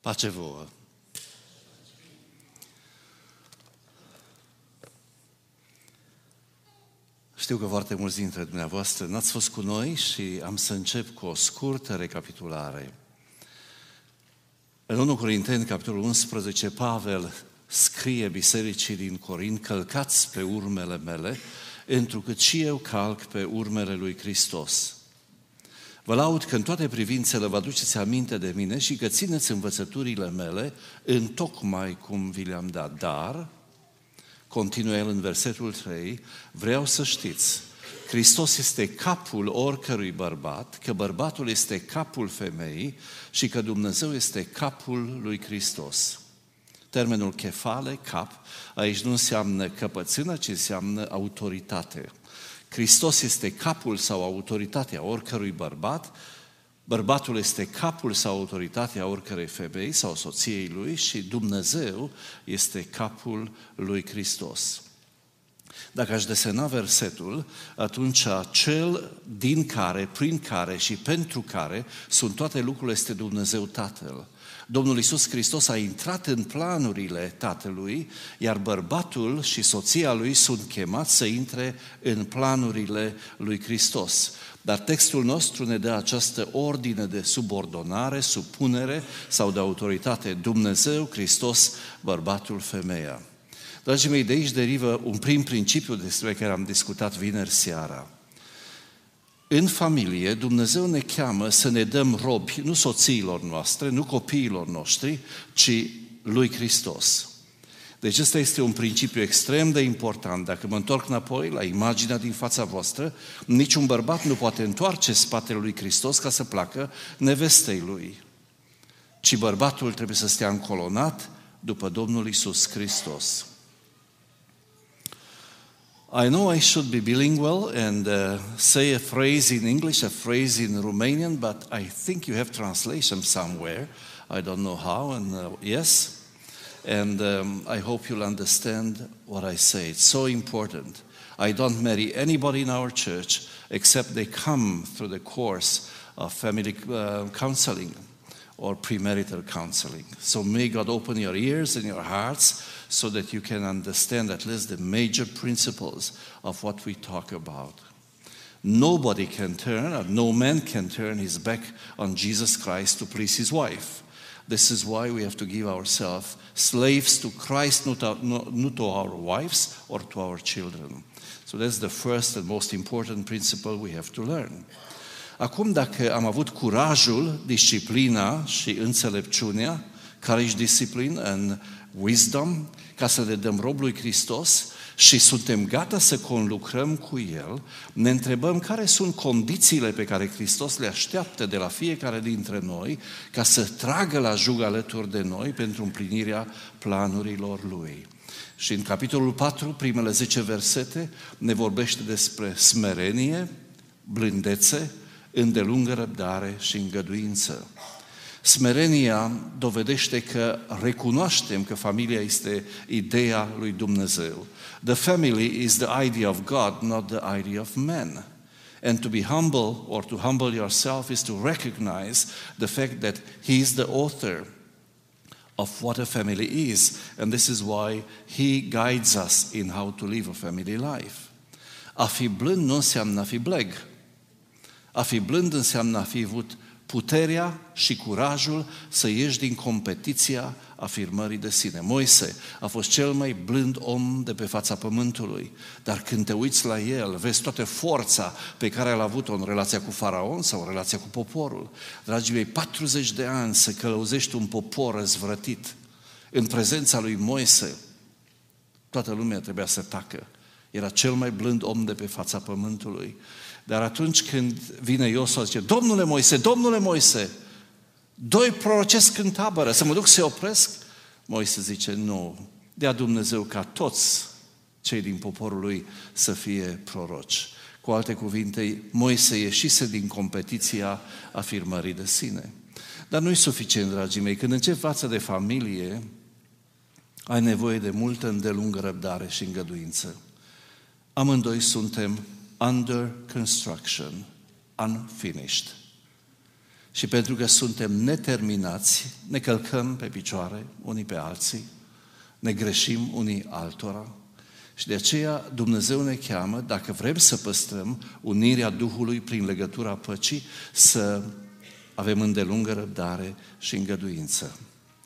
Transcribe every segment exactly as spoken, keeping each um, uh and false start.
Pace vouă! Știu că foarte mulți dintre dumneavoastră n-ați fost cu noi și am să încep cu o scurtă recapitulare. În unu Corinteni, capitolul unsprezece, Pavel scrie bisericii din Corint: călcați pe urmele mele, întrucât și eu calc pe urmele lui Hristos. Vă laud că în toate privințele vă aduceți aminte de mine și că țineți învățăturile mele întocmai cum vi le-am dat. Dar, continuă el în versetul trei, vreau să știți, Hristos este capul oricărui bărbat, că bărbatul este capul femeii și că Dumnezeu este capul lui Hristos. Termenul chefale, cap, aici nu înseamnă căpățână, ci înseamnă autoritate. Hristos este capul sau autoritatea oricărui bărbat, bărbatul este capul sau autoritatea oricărei femei sau soției lui și Dumnezeu este capul lui Hristos. Dacă aș desena versetul, atunci cel din care, prin care și pentru care sunt toate lucrurile este Dumnezeu Tatăl. Domnul Iisus Hristos a intrat în planurile Tatălui, iar bărbatul și soția lui sunt chemați să intre în planurile lui Hristos. Dar textul nostru ne dă această ordine de subordonare, supunere sau de autoritate: Dumnezeu, Hristos, bărbatul, femeia. Dragii mei, de aici derivă un prim principiu despre care am discutat vineri seara. În familie, Dumnezeu ne cheamă să ne dăm robi, nu soțiilor noastre, nu copiilor noștri, ci lui Hristos. Deci ăsta este un principiu extrem de important. Dacă mă întorc înapoi la imaginea din fața voastră, niciun bărbat nu poate întoarce spatele lui Hristos ca să placă nevestei lui, ci bărbatul trebuie să stea încolonat după Domnul Iisus Hristos. I know I should be bilingual and uh, say a phrase in English, a phrase in Romanian, but I think you have translation somewhere. I don't know how, and uh, yes. And um, I hope you'll understand what I say. It's so important. I don't marry anybody in our church except they come through the course of family uh, counseling or premarital counseling. So may God open your ears and your hearts so that you can understand at least the major principles of what we talk about. Nobody can turn, or no man can turn his back on Jesus Christ to please his wife. This is why we have to give ourselves slaves to Christ, not, our, not to our wives or to our children. So that's the first and most important principle we have to learn. Acum, dacă am avut curajul, disciplina și înțelepciunea, courage, discipline and wisdom, ca să le dăm rob lui Hristos și suntem gata să conlucrăm cu El, ne întrebăm care sunt condițiile pe care Hristos le așteaptă de la fiecare dintre noi ca să tragă la jug alături de noi pentru împlinirea planurilor Lui. Și în capitolul patru, primele zece versete, ne vorbește despre smerenie, blândețe, îndelungă răbdare și îngăduință. Smerenia dovedește că recunoaștem că familia este ideea lui Dumnezeu. The family is the idea of God, not the idea of man. And to be humble or to humble yourself is to recognize the fact that He is the author of what a family is. And this is why He guides us in how to live a family life. A fi blând nu înseamnă a fi bleg. A fi blând înseamnă a fi avut puterea și curajul să ieși din competiția afirmării de sine. Moise a fost cel mai blând om de pe fața pământului, dar când te uiți la el, vezi toată forța pe care a avut-o în relația cu Faraon sau în relația cu poporul. Dragii mei, patruzeci de ani să călăuzești un popor răzvrătit în prezența lui Moise, toată lumea trebuia să tacă. Era cel mai blând om de pe fața pământului. Dar atunci când vine Iosua, zice: Domnule Moise, Domnule Moise, doi prorocesc în tabără, să mă duc să-i opresc? Moise zice: nu, dea Dumnezeu ca toți cei din poporul lui să fie proroci. Cu alte cuvinte, Moise ieșise din competiția afirmării de sine. Dar nu e suficient, dragii mei, când începi față de familie, ai nevoie de multă îndelungă răbdare și îngăduință. Amândoi suntem under construction, unfinished. Și pentru că suntem neterminați, ne călcăm pe picioare unii pe alții, ne greșim unii altora. Și de aceea Dumnezeu ne cheamă, dacă vrem să păstrăm unirea Duhului prin legătura păcii, să avem îndelungă răbdare și îngăduință.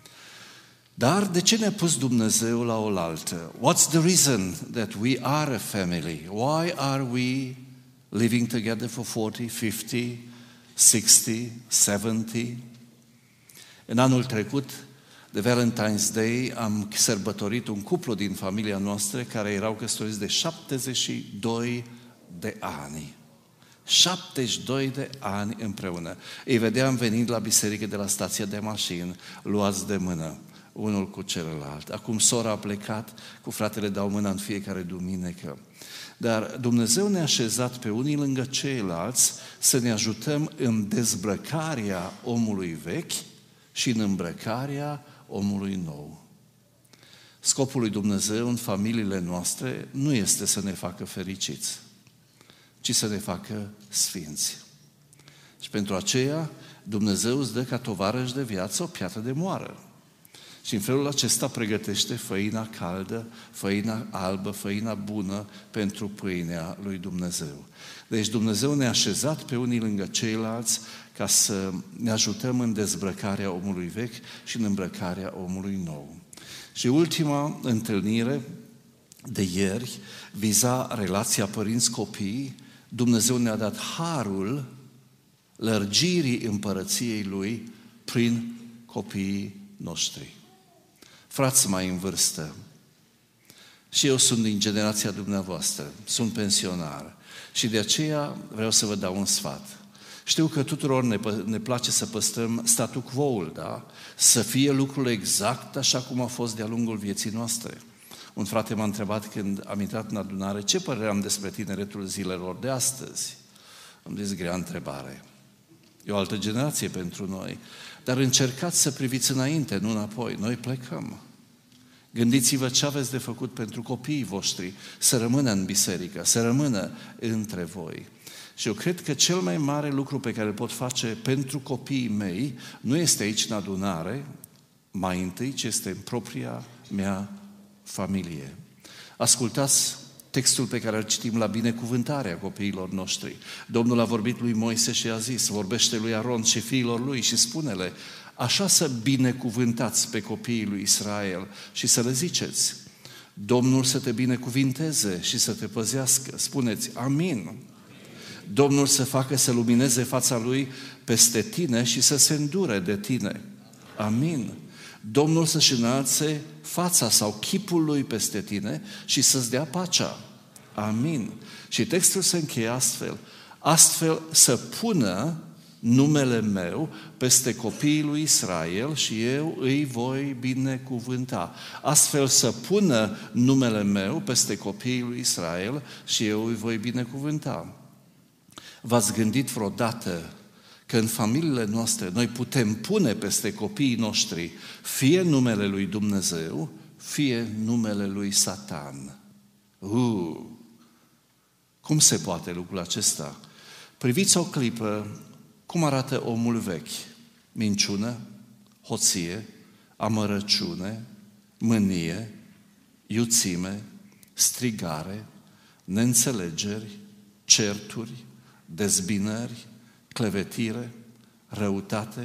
Dar de ce ne-a pus Dumnezeu la oaltă? What's the reason that we are a family? Why are we living together for forty, fifty, sixty, seventy? În anul trecut, de Valentine's Day, am sărbătorit un cuplu din familia noastră care erau căsătoriți de șaptezeci și doi de ani. șaptezeci și doi de ani împreună. Îi vedeam venind la biserică de la stația de mașini, luați de mână, unul cu celălalt. Acum sora a plecat, cu fratele dau mâna în fiecare duminică. Dar Dumnezeu ne-a așezat pe unii lângă ceilalți să ne ajutăm în dezbrăcarea omului vechi și în îmbrăcarea omului nou. Scopul lui Dumnezeu în familiile noastre nu este să ne facă fericiți, ci să ne facă sfinți. Și pentru aceea Dumnezeu îți dă ca tovarăș de viață o piatră de moară. Și în felul acesta pregătește făina caldă, făina albă, făina bună pentru pâinea lui Dumnezeu. Deci Dumnezeu ne-a așezat pe unii lângă ceilalți ca să ne ajutăm în dezbrăcarea omului vechi și în îmbrăcarea omului nou. Și ultima întâlnire de ieri viza relația părinți-copii. Dumnezeu ne-a dat harul lărgirii împărăției Lui prin copiii noștri. Frați mai în vârstă, și eu sunt din generația dumneavoastră, sunt pensionar și de aceea vreau să vă dau un sfat. Știu că tuturor ne, ne place să păstrăm statu quo-ul, da? Să fie lucrurile exact așa cum a fost de-a lungul vieții noastre. Un frate m-a întrebat când am intrat în adunare, ce părere am despre tineretul zilelor de astăzi? Am zis, grea întrebare. E o altă generație pentru noi. Dar încercați să priviți înainte, nu înapoi. Noi plecăm. Gândiți-vă ce aveți de făcut pentru copiii voștri, să rămână în biserică, să rămână între voi. Și eu cred că cel mai mare lucru pe care îl pot face pentru copiii mei nu este aici în adunare, mai întâi, ci este în propria mea familie. Ascultați textul pe care îl citim la binecuvântarea copiilor noștri. Domnul a vorbit lui Moise și a zis, vorbește lui Aron și fiilor lui și spune-le, așa să binecuvântați pe copiii lui Israel și să le ziceți, Domnul să te binecuvinteze și să te păzească. Spuneți, amin. Domnul să facă să lumineze fața Lui peste tine și să se îndure de tine. Amin. Domnul să-și înalțe fața sau chipul Lui peste tine și să-ți dea pacea. Amin. Și textul se încheie astfel. Astfel să pună numele meu peste copiii lui Israel și eu îi voi binecuvânta. Astfel să pună numele meu peste copiii lui Israel și eu îi voi binecuvânta. V-ați gândit vreodată că în familiile noastre noi putem pune peste copiii noștri fie numele lui Dumnezeu, fie numele lui Satan? Uh, cum se poate lucrul acesta? Priviți o clipă cum arată omul vechi. Minciună, hoție, amărăciune, mânie, iuțime, strigare, neînțelegeri, certuri, dezbinări, clevetire, răutate,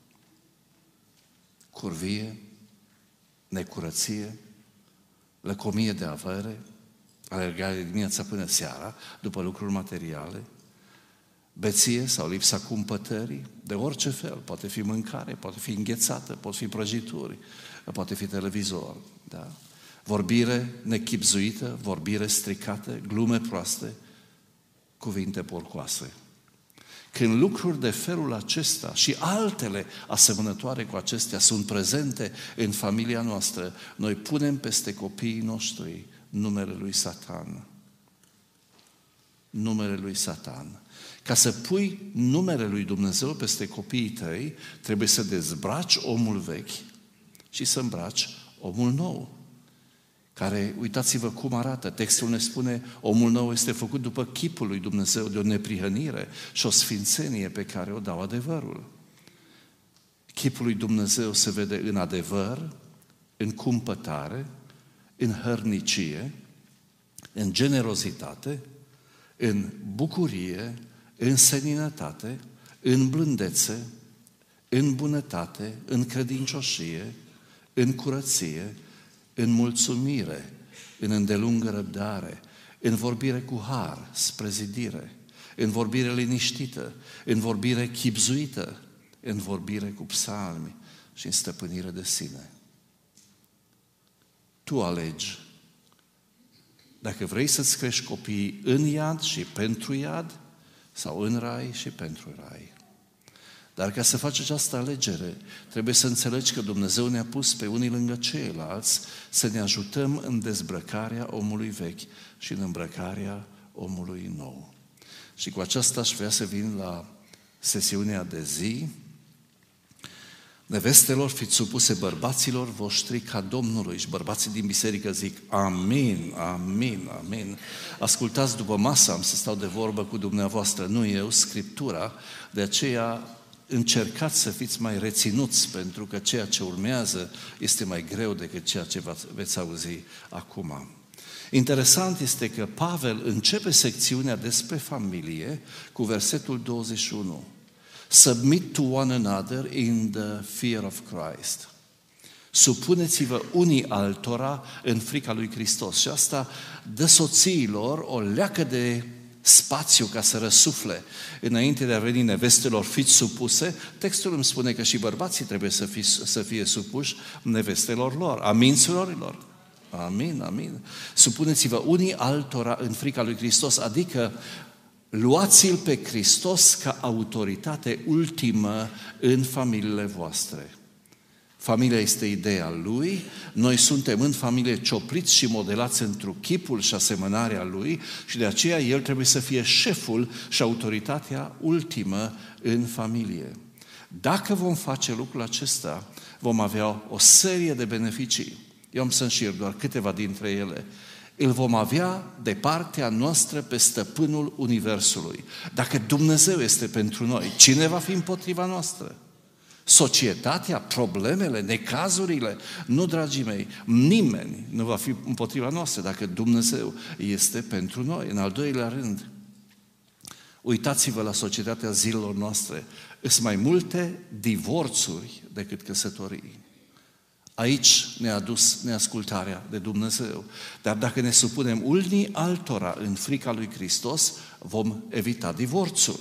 curvie, necurăție, lăcomie de avere, alergare de dimineața până seara, după lucruri materiale, beție sau lipsa cumpătării, de orice fel. Poate fi mâncare, poate fi înghețată, pot fi prăjituri, poate fi televizor. Da? Vorbire nechipzuită, vorbire stricată, glume proaste, cuvinte porcoase. Când lucruri de felul acesta și altele asemănătoare cu acestea sunt prezente în familia noastră, noi punem peste copiii noștri numele lui Satan. Numele lui Satan. Ca să pui numele lui Dumnezeu peste copiii tăi, trebuie să dezbraci omul vechi și să îmbraci omul nou. Care, uitați-vă cum arată, textul ne spune, omul nou este făcut după chipul lui Dumnezeu, de o neprihănire și o sfințenie pe care o dau adevărul. Chipul lui Dumnezeu se vede în adevăr, în cumpătare, în hărnicie, în generozitate, în bucurie, în seninătate, în blândețe, în bunătate, în credincioșie, în curăție, în mulțumire, în îndelungă răbdare, în vorbire cu har, spre zidire, în vorbire liniștită, în vorbire chibzuită, în vorbire cu psalmi și în stăpânire de sine. Tu alegi dacă vrei să-ți crești copiii în iad și pentru iad sau în rai și pentru rai. Dar ca să faci această alegere, trebuie să înțelegi că Dumnezeu ne-a pus pe unii lângă ceilalți să ne ajutăm în dezbrăcarea omului vechi și în îmbrăcarea omului nou. Și cu aceasta aș vrea să vin la sesiunea de zi. Nevestelor, fiți supuse bărbaților voștri ca Domnului. Și bărbații din biserică zic amin, amin, amin. Ascultați după masă, am să stau de vorbă cu dumneavoastră, nu eu, Scriptura, de aceea încercați să fiți mai reținuți, pentru că ceea ce urmează este mai greu decât ceea ce veți auzi acum. Interesant este că Pavel începe secțiunea despre familie cu versetul douăzeci și unu. Submit to one another in the fear of Christ. Supuneți-vă unii altora în frica lui Hristos. Și asta dă soțiilor o leacă de spațiu ca să răsufle. Înainte de a veni nevestelor, fiți supuse, textul îmi spune că și bărbații trebuie să fie, să fie supuși nevestelor lor. Amin, surorilor? Amin, amin. Supuneți-vă unii altora în frica lui Hristos, adică luați-l pe Hristos ca autoritate ultimă în familiile voastre. Familia este ideea Lui, noi suntem în familie ciopliți și modelați într-un chipul și asemănarea Lui și de aceea El trebuie să fie șeful și autoritatea ultimă în familie. Dacă vom face lucrul acesta, vom avea o serie de beneficii. Eu am să înșir doar câteva dintre ele. Îl vom avea de partea noastră pe stăpânul Universului. Dacă Dumnezeu este pentru noi, cine va fi împotriva noastră? Societatea, problemele, necazurile? Nu, dragii mei, nimeni nu va fi împotriva noastră dacă Dumnezeu este pentru noi. În al doilea rând, uitați-vă la societatea zilelor noastre. Sunt mai multe divorțuri decât căsătorii. Aici ne-a adus neascultarea de Dumnezeu. Dar dacă ne supunem unii altora în frica lui Hristos, vom evita divorțul.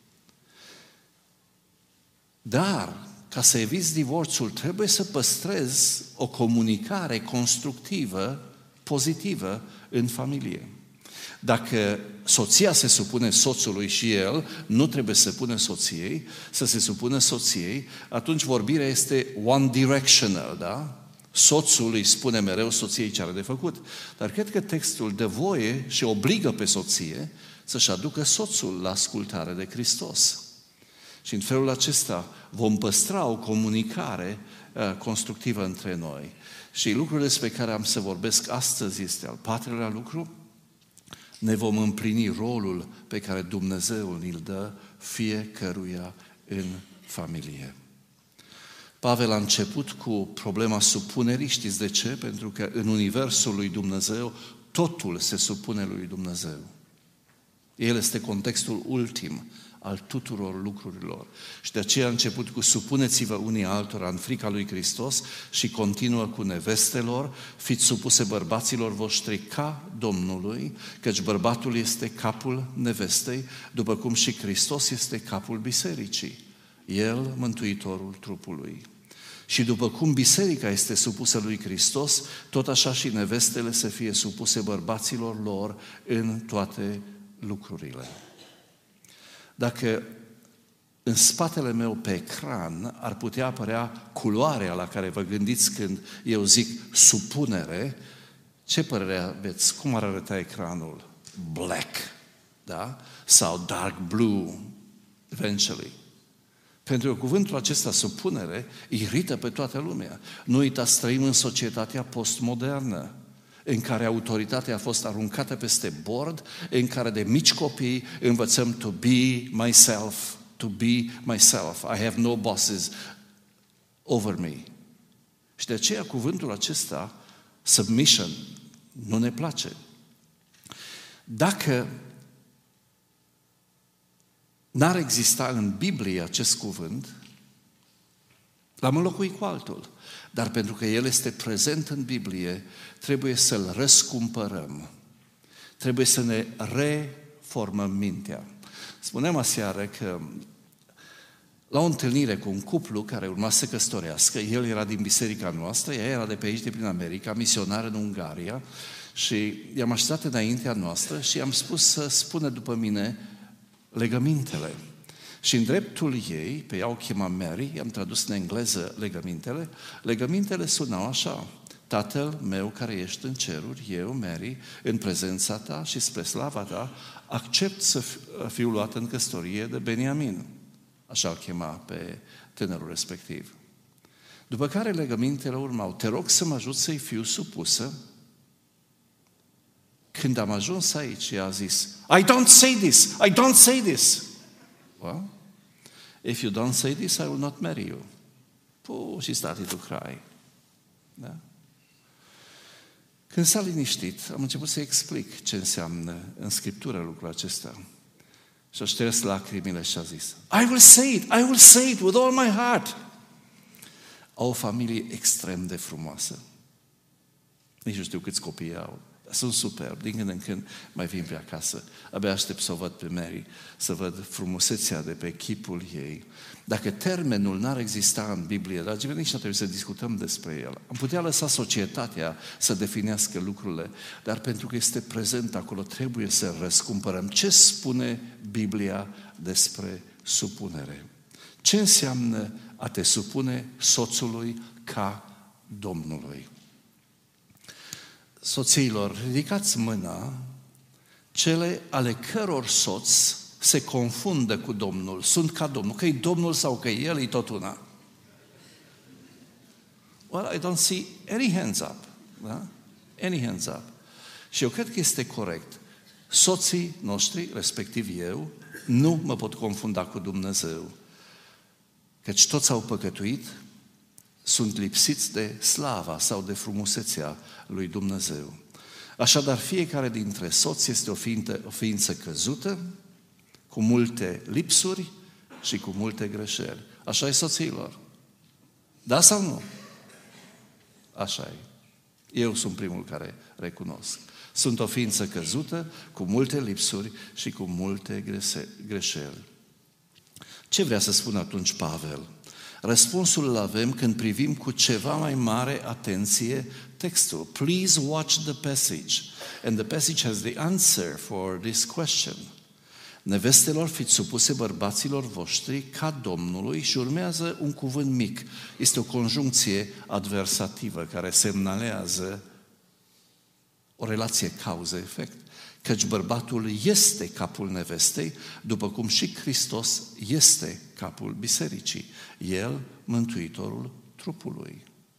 Dar, ca să eviți divorțul, trebuie să păstrezi o comunicare constructivă, pozitivă în familie. Dacă soția se supune soțului și el nu trebuie să pună soției, să se supună soției, atunci vorbirea este one directional, da? Soțul îi spune mereu soției ce are de făcut. Dar cred că textul dă voie și obligă pe soție să-și aducă soțul la ascultare de Hristos. Și în felul acesta vom păstra o comunicare uh, constructivă între noi. Și lucrul despre care am să vorbesc astăzi este al patrulea lucru. Ne vom împlini rolul pe care Dumnezeu îl dă fiecăruia în familie. Pavel a început cu problema supunerii, știți de ce? Pentru că în universul lui Dumnezeu totul se supune lui Dumnezeu. El este contextul ultim al tuturor lucrurilor. Și de aceea a început cu supuneți-vă unii altora în frica lui Hristos și continuă cu nevestelor, fiți supuse bărbaților voștri ca Domnului, căci bărbatul este capul nevestei, după cum și Hristos este capul bisericii. El, mântuitorul trupului. Și după cum biserica este supusă lui Hristos, tot așa și nevestele să fie supuse bărbaților lor în toate lucrurile. Dacă în spatele meu pe ecran ar putea apărea culoarea la care vă gândiți când eu zic supunere, ce părere aveți? Cum ar arăta ecranul? Black, da? Sau dark blue, eventually. Pentru că cuvântul acesta, supunere, irită pe toată lumea. Nu uitați, trăim în societatea postmodernă, în care autoritatea a fost aruncată peste bord, în care de mici copii învățăm to be myself, to be myself. I have no bosses. over me. Și de aceea cuvântul acesta, submission, nu ne place. Dacă n-ar exista în Biblie acest cuvânt, l-am înlocuit cu altul. Dar pentru că el este prezent în Biblie, trebuie să-l răscumpărăm. Trebuie să ne reformăm mintea. Spuneam aseară că la o întâlnire cu un cuplu care urma să căsătorească, el era din biserica noastră, ea era de pe aici, de prin America, misionar în Ungaria, și i-am așteptat înaintea noastră și i-am spus să spună după mine legămintele. Și în dreptul ei, pe ea o chema Mary, i-am tradus în engleză legămintele, legămintele sunau așa: Tatăl meu care ești în ceruri, eu, Mary, în prezența ta și spre slava ta, accept să fiu luat în căsătorie de Beniamin. Așa îl chema pe tânărul respectiv. După care legămintele urmau: te rog să mă ajut să-i fiu supusă. Când am ajuns aici, ea a zis: I don't say this, I don't say this. Well, if you don't say this, I will not marry you. Oh, she started to cry. Da? Când s-a liniștit, am început să explic ce înseamnă în Scriptură lucrul acesta. Și a șters lacrimile și a zis: I will say it, I will say it with all my heart. Au o familie extrem de frumoasă. Nici nu știu câți copii au. Sunt superb. Din când în când mai vin pe acasă. Abia aștept să o văd pe Mary, să văd frumusețea de pe chipul ei. Dacă termenul n-ar exista în Biblie, dragii mei, nici nu trebuie să discutăm despre el. Am putea lăsa societatea să definească lucrurile, dar pentru că este prezent acolo, trebuie să răscumpărăm. Ce spune Biblia despre supunere? Ce înseamnă a te supune soțului ca Domnului? Soțiilor, ridicați mâna cele ale căror soț se confundă cu Domnul, sunt ca Domnul, că e Domnul sau că El e tot una. Well, I don't see any hands up. Da? Any hands up. Și eu cred că este corect. Soții noștri, respectiv eu, nu mă pot confunda cu Dumnezeu. Căci toți au păcătuit, sunt lipsiți de slava sau de frumusețea lui Dumnezeu. Așadar, fiecare dintre soți este o ființă, o ființă căzută, cu multe lipsuri și cu multe greșeli. Așa e, soțiilor. Da sau nu? Așa e. Eu sunt primul care recunosc. Sunt o ființă căzută, cu multe lipsuri și cu multe greșeli. Ce vrea să spună atunci Pavel? Răspunsul îl avem când privim cu ceva mai mare atenție textul. Please watch the passage. And the passage has the answer for this question. Nevestelor, fiți supuse bărbaților voștri ca Domnului, și urmează un cuvânt mic. Este o conjuncție adversativă care semnalează o relație cauză-efect. Căci bărbatul este capul nevestei, după cum și Hristos este capul bisericii. El, mântuitorul trupului.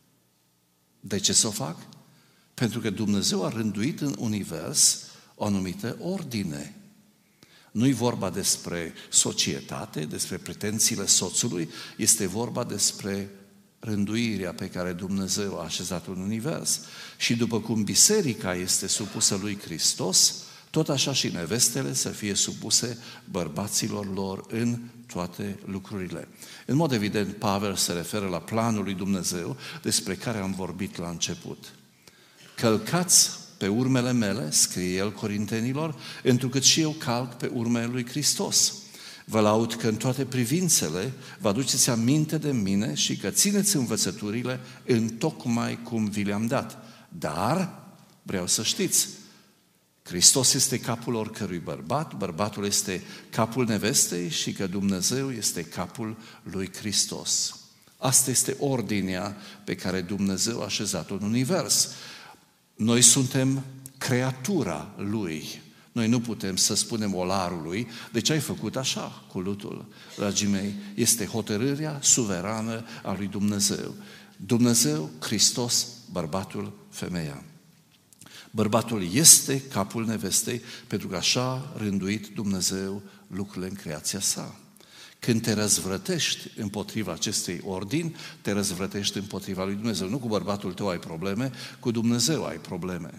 De ce să o fac? Pentru că Dumnezeu a rânduit în univers o anumită ordine. Nu-i vorba despre societate, despre pretențiile soțului, este vorba despre rânduirea pe care Dumnezeu a așezat-o în univers. Și după cum biserica este supusă lui Hristos, tot așa și nevestele să fie supuse bărbaților lor în toate lucrurile. În mod evident, Pavel se referă la planul lui Dumnezeu despre care am vorbit la început. Călcați pe urmele mele, scrie el Corintenilor, întrucât și eu calc pe urmele lui Hristos. Vă laud că în toate privințele vă aduceți aminte de mine și că țineți învățăturile în tocmai cum vi le-am dat. Dar vreau să știți, Hristos este capul oricărui bărbat, bărbatul este capul nevestei și că Dumnezeu este capul lui Hristos. Asta este ordinea pe care Dumnezeu a așezat-o în univers. Noi suntem creatura Lui. Noi nu putem să spunem olarului: de ce ai făcut așa cu lutul? Dragii mei, este hotărârea suverană a lui Dumnezeu. Dumnezeu, Hristos, bărbatul, femeia. Bărbatul este capul nevestei pentru că așa a rânduit Dumnezeu lucrurile în creația sa. Când te răzvrătești împotriva acestei ordini, te răzvrătești împotriva lui Dumnezeu. Nu cu bărbatul tău ai probleme, cu Dumnezeu ai probleme.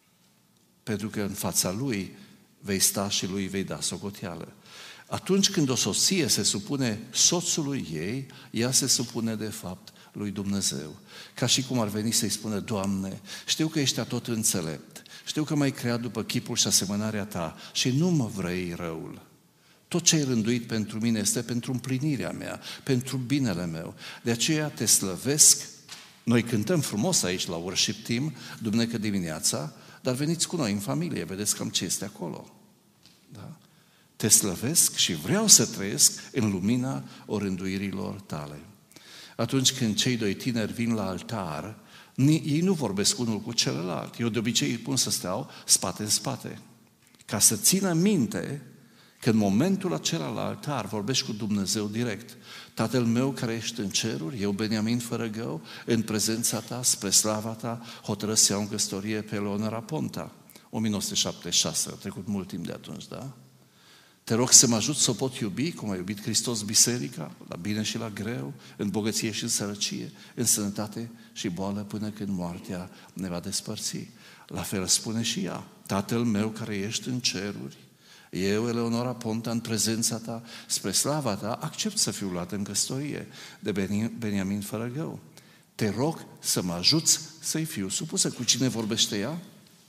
Pentru că în fața lui vei sta și lui vei da socoteală. Atunci când o soție se supune soțului ei, ea se supune de fapt lui Dumnezeu. Ca și cum ar veni să-i spună: Doamne, știu că ești atot înțelept, știu că m-ai creat după chipul și asemănarea ta și nu mă vrei răul. Tot ce ai rânduit pentru mine este pentru împlinirea mea, pentru binele meu. De aceea te slăvesc. Noi cântăm frumos aici la worship team, duminică dimineața, dar veniți cu noi în familie, vedeți cam ce este acolo. Da? Te slăvesc și vreau să trăiesc în lumina orânduirilor tale. Atunci când cei doi tineri vin la altar, ei nu vorbesc unul cu celălalt. Eu de obicei îi pun să steau spate în spate, ca să țină minte că în momentul acela la altar vorbești cu Dumnezeu direct. Tatăl meu care ești în ceruri, eu, Beniamin Fărăgău, în prezența ta, spre slava ta, hotărăsc să iau în căsătorie pe Eleonora Ponta. o mie nouă sute șaptezeci și șase, a trecut mult timp de atunci, da? Te rog să mă ajut să o pot iubi, cum a iubit Hristos biserica, la bine și la greu, în bogăție și în sărăcie, în sănătate și boală, până când moartea ne va despărți. La fel spune și ea: Tatăl meu care ești în ceruri, eu, Eleonora Ponta, în prezența ta, spre slava ta, accept să fiu luat în căsătorie de Beniamin Fărăgău. Te rog să mă ajuți să-i fiu supusă. Cu cine vorbește ea?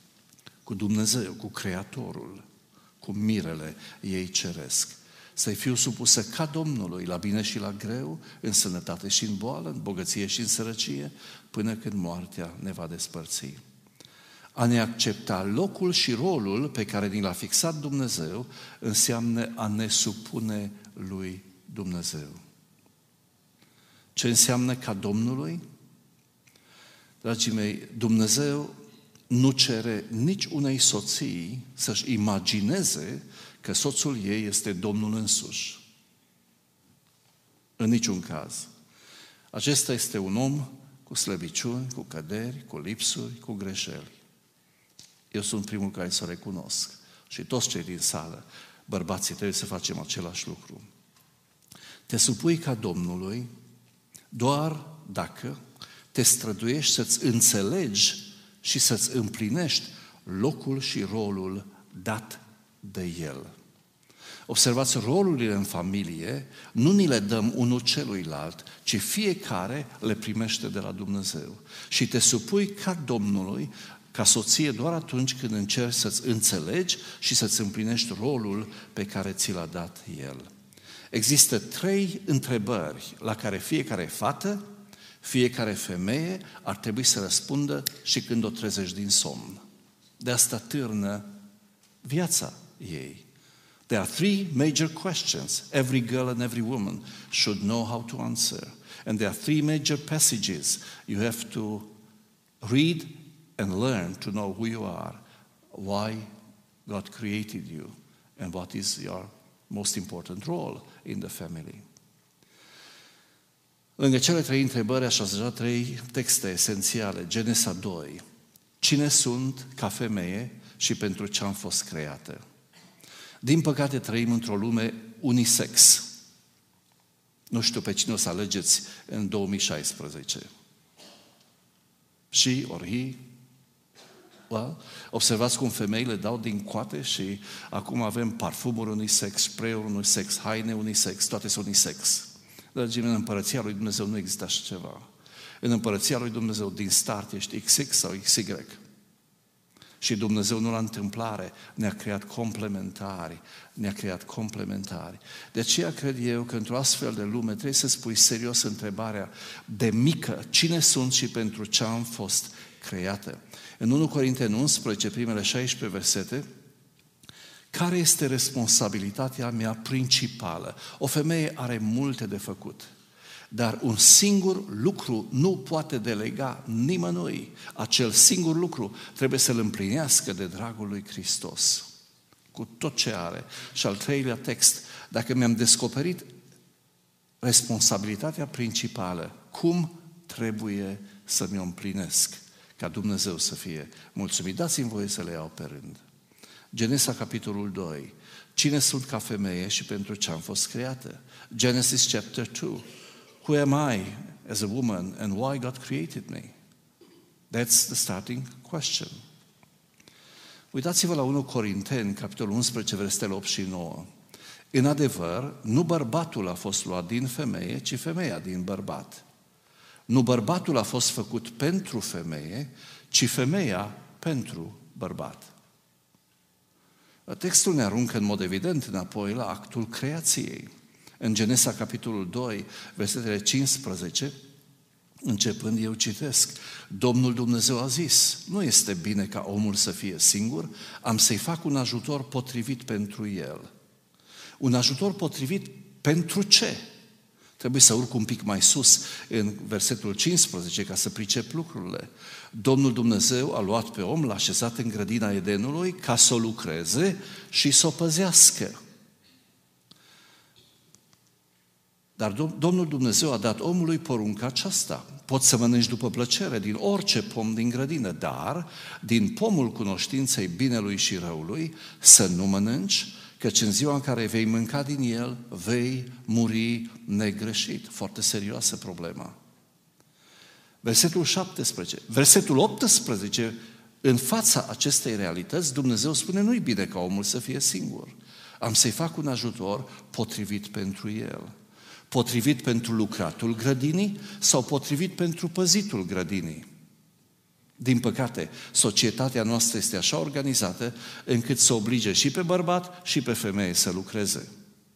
Cu Dumnezeu, cu Creatorul, cu mirele ei ceresc. Să-i fiu supusă ca Domnului, la bine și la greu, în sănătate și în boală, în bogăție și în sărăcie, până când moartea ne va despărți. A ne accepta locul și rolul pe care ni l-a fixat Dumnezeu înseamnă a ne supune lui Dumnezeu. Ce înseamnă ca Domnului? Dragii mei, Dumnezeu nu cere nici unei soții să-și imagineze că soțul ei este Domnul însuși. În niciun caz. Acesta este un om cu slăbiciuni, cu căderi, cu lipsuri, cu greșeli. Eu sunt primul care să o recunosc. Și toți cei din sală, bărbații, trebuie să facem același lucru. Te supui ca Domnului doar dacă te străduiești să-ți înțelegi și să-ți împlinești locul și rolul dat de El. Observați, rolurile în familie nu ni le dăm unul celuilalt, ci fiecare le primește de la Dumnezeu. Și te supui ca Domnului, ca soție, doar atunci când încerci să-ți înțelegi și să-ți împlinești rolul pe care ți l-a dat El. Există trei întrebări la care fiecare fată, fiecare femeie ar trebui să răspundă și când o trezești din somn. De asta târnă viața ei. There are three major questions every girl and every woman should know how to answer. And there are three major passages you have to read and learn to know who you are, why God created you, and what is your most important role in the family. Lângă cele trei întrebări aș așeza trei texte esențiale. Genesa doi. Cine sunt ca femeie și pentru ce am fost creată? Din păcate trăim într-o lume unisex. Nu știu pe cine o să alegeți în două mii șaisprezece. She or he? Well, observați cum femeile dau din coate și acum avem parfumuri unisex, spray-uri unisex, haine unisex, toate sunt unisex. Dragii mei, în Împărăția lui Dumnezeu nu există așa ceva. În Împărăția lui Dumnezeu, din start, ești X X sau X Y. Și Dumnezeu nu la întâmplare ne-a creat complementari, ne-a creat complementari. De aceea cred eu că într-o astfel de lume trebuie să spui serios întrebarea de mică, cine sunt și pentru ce am fost creată. În unu Corinteni unsprezece, primele șaisprezece versete, care este responsabilitatea mea principală? O femeie are multe de făcut, dar un singur lucru nu poate delega nimănui. Acel singur lucru trebuie să-l împlinească de dragul lui Hristos, cu tot ce are. Și al treilea text, dacă mi-am descoperit responsabilitatea principală, cum trebuie să mi-o împlinesc ca Dumnezeu să fie mulțumit? Dați-mi voie să le iau pe rând. Genesa, capitolul doi. Cine sunt ca femeie și pentru ce am fost creată? Genesis chapter two. Who am I as a woman and why God created me? That's the starting question. Uitați-vă la unu Corinteni, capitolul unsprezece, versetele opt și nouă. În adevăr, nu bărbatul a fost luat din femeie, ci femeia din bărbat. Nu bărbatul a fost făcut pentru femeie, ci femeia pentru bărbat. Textul ne aruncă în mod evident înapoi la actul creației. În Genesa, capitolul doi, versetele cincisprezece, începând eu citesc, Domnul Dumnezeu a zis, nu este bine ca omul să fie singur, am să-i fac un ajutor potrivit pentru el. Un ajutor potrivit pentru ce? Trebuie să urc un pic mai sus în versetul cincisprezece ca să pricep lucrurile. Domnul Dumnezeu a luat pe om, l-a așezat în grădina Edenului ca să o lucreze și să o păzească. Dar Domnul Dumnezeu a dat omului porunca aceasta. Poți să mănânci după plăcere din orice pom din grădină, dar din pomul cunoștinței binelui și răului să nu mănânci, căci în ziua în care vei mânca din el, vei muri negreșit. Foarte serioasă problema. Versetul șaptesprezece. Versetul optsprezece, în fața acestei realități, Dumnezeu spune, nu-i bine ca omul să fie singur. Am să-i fac un ajutor potrivit pentru el. Potrivit pentru lucratul grădinii sau potrivit pentru păzitul grădinii. Din păcate, societatea noastră este așa organizată încât să oblige și pe bărbat și pe femeie să lucreze.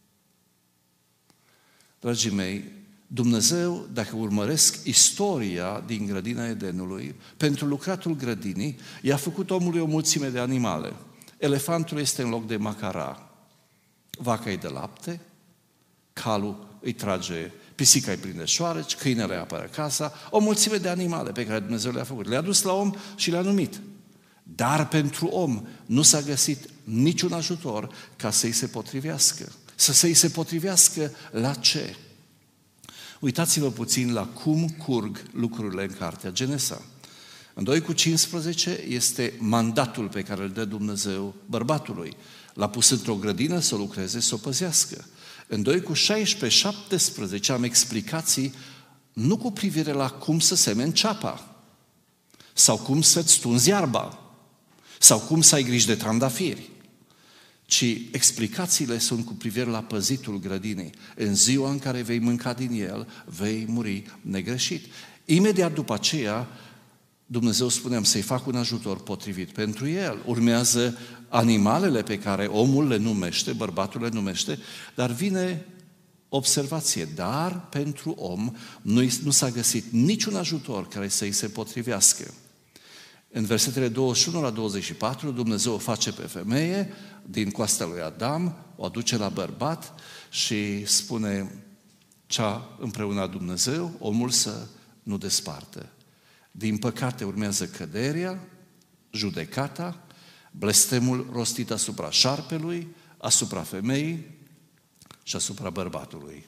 Dragii mei, Dumnezeu, dacă urmăresc istoria din grădina Edenului, pentru lucratul grădinii, i-a făcut omului o mulțime de animale. Elefantul este în loc de macara, vaca e de lapte, calul îi trage, pisica îi prinde șoareci, câinele apără casa, o mulțime de animale pe care Dumnezeu le-a făcut. Le-a dus la om și le-a numit. Dar pentru om nu s-a găsit niciun ajutor ca să-i se potrivească. Să se-i se potrivească la ce? Uitați-vă puțin la cum curg lucrurile în cartea Genesa. În doi cu cincisprezece este mandatul pe care îl dă Dumnezeu bărbatului. L-a pus într-o grădină să o lucreze, să o păzească. În doi cu șaisprezece șaptesprezece am explicații nu cu privire la cum să semeni ceapa sau cum să-ți tunzi iarba sau cum să ai grijă de trandafiri, ci explicațiile sunt cu privire la păzitul grădinii. În ziua în care vei mânca din el, vei muri negreșit. Imediat după aceea, Dumnezeu spuneam să-i fac un ajutor potrivit pentru el. Urmează animalele pe care omul le numește, bărbatul le numește, dar vine observație. Dar pentru om nu, nu s-a găsit niciun ajutor care să-i se potrivească. În versetele douăzeci și unu la douăzeci și patru, Dumnezeu o face pe femeie din coasta lui Adam, o aduce la bărbat și spune cea împreună Dumnezeu, omul să nu despartă. Din păcate urmează căderea, judecata, blestemul rostit asupra șarpelui, asupra femeii și asupra bărbatului.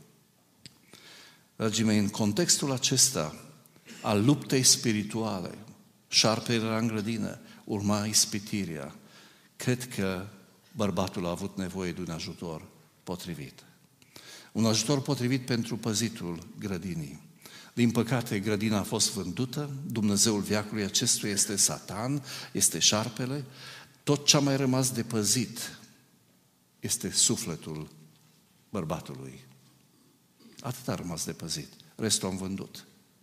Dragii mei, în contextul acesta al luptei spirituale, șarpele era în grădină, urma ispitirea. Cred că bărbatul a avut nevoie de un ajutor potrivit. Un ajutor potrivit pentru păzitul grădinii. Din păcate, grădina a fost vândută, Dumnezeul veacului acestuia este Satan, este șarpele, tot ce a mai rămas de păzit este sufletul bărbatului. Atât a rămas de păzit, restul am vândut.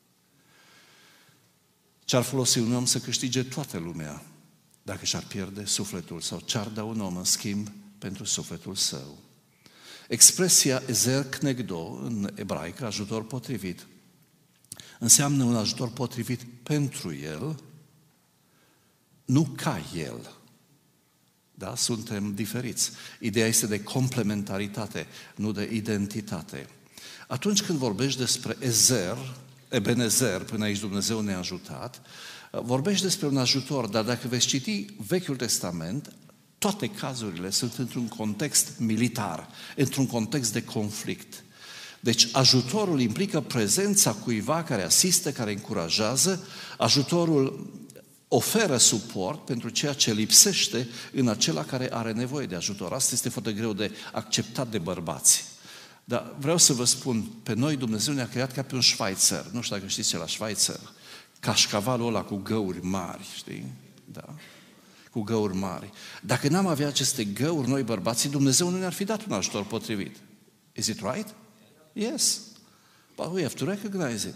Ce-ar folosi un om să câștige toată lumea dacă și-ar pierde sufletul sau ce-ar da un om în schimb pentru sufletul său? Expresia ezer knegdo în ebraică, ajutor potrivit, înseamnă un ajutor potrivit pentru el, nu ca el. Da? Suntem diferiți. Ideea este de complementaritate, nu de identitate. Atunci când vorbești despre Ezer, Ebenezer, până aici Dumnezeu ne-a ajutat, vorbești despre un ajutor, dar dacă veți citi Vechiul Testament, toate cazurile sunt într-un context militar, într-un context de conflict. Deci ajutorul implică prezența cuiva care asistă, care încurajează, ajutorul oferă suport pentru ceea ce lipsește în acela care are nevoie de ajutor. Asta este foarte greu de acceptat de bărbați. Dar vreau să vă spun, pe noi Dumnezeu ne-a creat ca pe un șvaițăr. Nu știu dacă știți ce la șvaițăr. Cașcavalul ăla cu găuri mari, știi? Da. Cu găuri mari. Dacă n-am avea aceste găuri, noi bărbații, Dumnezeu nu ne-ar fi dat un ajutor potrivit. Is it right? Yes. But we have to recognize it.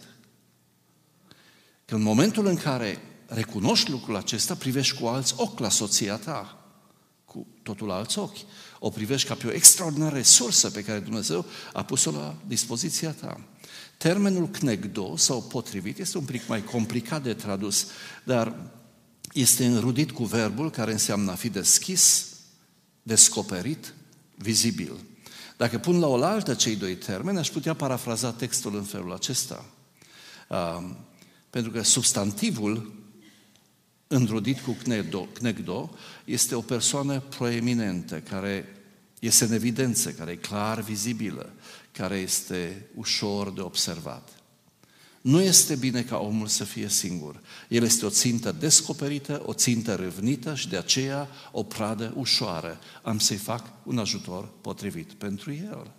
Că în momentul în care recunoști lucrul acesta, privești cu alți ochi la soția ta, cu totul alți ochi. O privești ca pe o extraordinară resursă pe care Dumnezeu a pus-o la dispoziția ta. Termenul knegdo sau potrivit este un pic mai complicat de tradus, dar este înrudit cu verbul care înseamnă a fi deschis, descoperit, vizibil. Dacă pun la oaltă cei doi termeni, aș putea parafraza textul în felul acesta. Uh, pentru că substantivul înrudit cu knegdo, knegdo este o persoană proeminentă, care este în evidență, care e clar vizibilă, care este ușor de observat. Nu este bine ca omul să fie singur. El este o țintă descoperită, o țintă râvnită și de aceea o pradă ușoară. Am să-i fac un ajutor potrivit pentru el.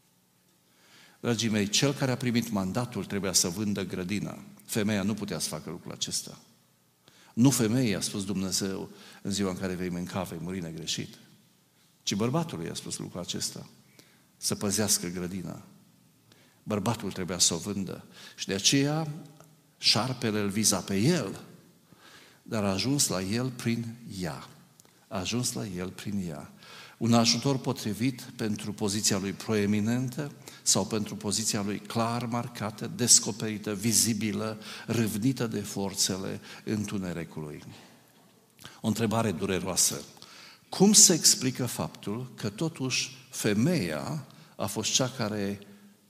Dragii mei, cel care a primit mandatul trebuia să vândă grădina. Femeia nu putea să facă lucrul acesta. Nu femeii, a spus Dumnezeu, în ziua în care vei mânca, vei muri negreșit, ci bărbatului a spus lucrul acesta, să păzească grădina. Bărbatul trebuia să o vândă și de aceea șarpele îl viza pe el, dar a ajuns la el prin ea. A ajuns la el prin ea. Un ajutor potrivit pentru poziția lui proeminentă sau pentru poziția lui clar marcată, descoperită, vizibilă, râvnită de forțele întunericului. O întrebare dureroasă. Cum se explică faptul că totuși femeia a fost cea care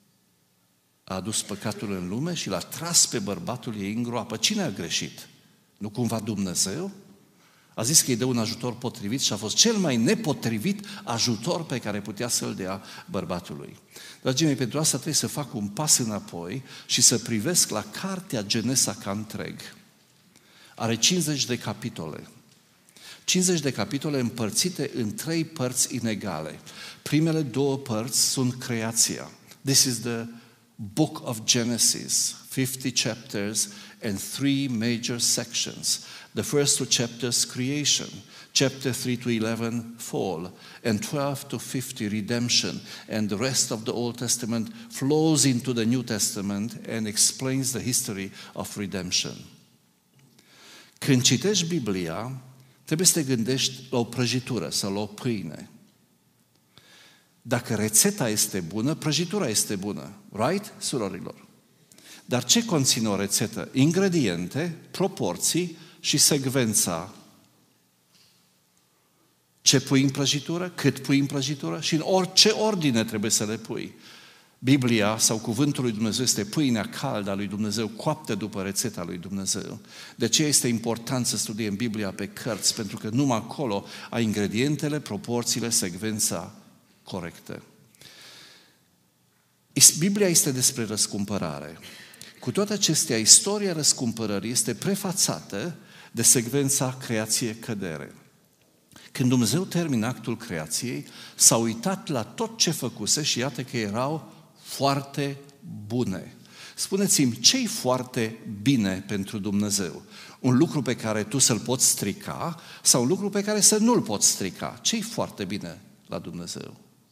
a adus păcatul în lume și l-a tras pe bărbatul ei în groapă? Cine a greșit? Nu cumva Dumnezeu? A zis că îi dă un ajutor potrivit și a fost cel mai nepotrivit ajutor pe care putea să-l dea bărbatului. Dragii mei, pentru asta trebuie să fac un pas înapoi și să privesc la cartea Genesa ca întreg. Are cincizeci de capitole. cincizeci de capitole împărțite în trei părți inegale. Primele două părți sunt creația. This is the book of Genesis, fifty chapters and three major sections. The first two chapters, creation. Chapter three to eleven, fall. And twelve to fifty, redemption. And the rest of the Old Testament flows into the New Testament and explains the history of redemption. Când citești Biblia, trebuie să te gândești la o prăjitură sau la o pâine. Dacă rețeta este bună, prăjitura este bună. Right, surorilor? Dar ce conține o rețetă? Ingrediente, proporții și secvența. Ce pui în prăjitură, cât pui în prăjitură și în orice ordine trebuie să le pui. Biblia sau cuvântul lui Dumnezeu este pâinea caldă a lui Dumnezeu, coaptă după rețeta lui Dumnezeu. De aceea este important să studiem Biblia pe cărți, pentru că numai acolo ai ingredientele, proporțiile, secvența corectă. Biblia este despre răscumpărare. Cu toate acestea, istoria răscumpărării este prefațată de secvența creație-cădere. Când Dumnezeu termină actul creației, s-a uitat la tot ce făcuse și iată că erau foarte bune. Spuneți-mi, ce-i foarte bine pentru Dumnezeu? Un lucru pe care tu să-l poți strica sau un lucru pe care să nu-l poți strica? Ce-i foarte bine la Dumnezeu?